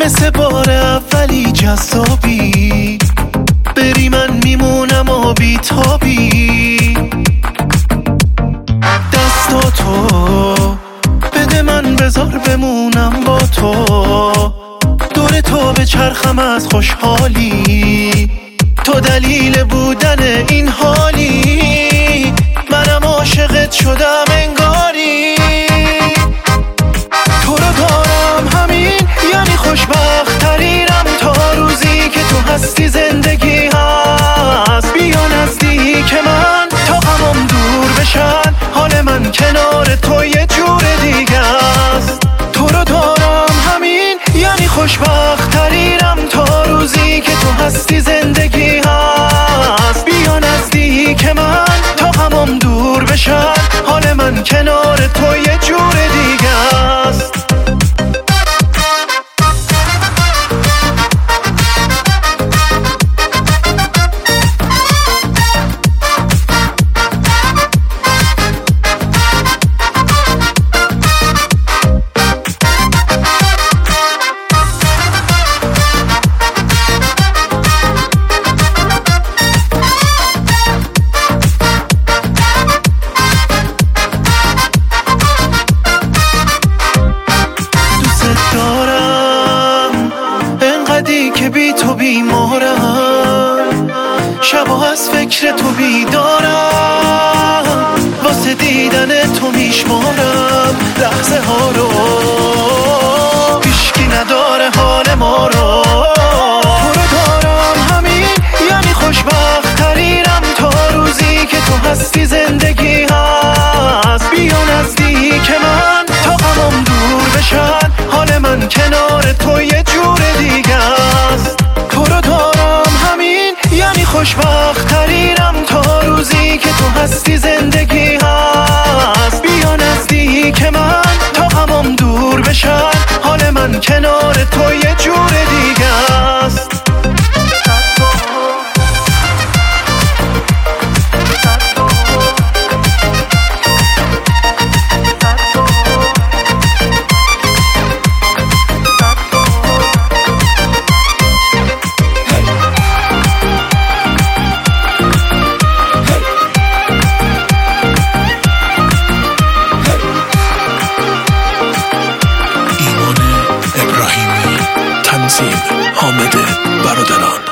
مثل بار اولی جذابی، بری من میمونم و بیتابی. دستاتو بده من بذار بمونم با تو، دور تو به چرخم از خوشحالی، تو دلیل بودن این حالی، منم عاشقت شدم انگاری. تو رو دارم همین یعنی خوشبخت ترینم، تا روزی که تو هستی زندگی هست. بیا نزدیک من تا غمم دور بشن، حال من کنار تو یه جور دیگه است. تو رو دارم همین یعنی خوشبخت ترینم، تا روزی که تو هستی زندگی هست. بیا نزدیک من تا غمم دور بشن، حال من کنار تو یه جور دیگه است. که بی تو بیمارم، شبا از فکر تو بیدارم، واسه دیدن تو میشمارم لحظه ها رو، هیچکی نداره حال ما رو. تو رو دارم همین یعنی خوشبخت ترینم، تا روزی که تو هستی زندگی هست. بیا نزدیک من تا غمم دور بشن، حال من کنار تو یه جور دیگه است. تو رو دارم همین یعنی خوشبخت ترینم، تا روزی که تو هستی زندگی هست. بیا نزدیک من تا غمم دور بشن، حال من کنار تو یه جور دیگه است. تنظیم حامد برادران.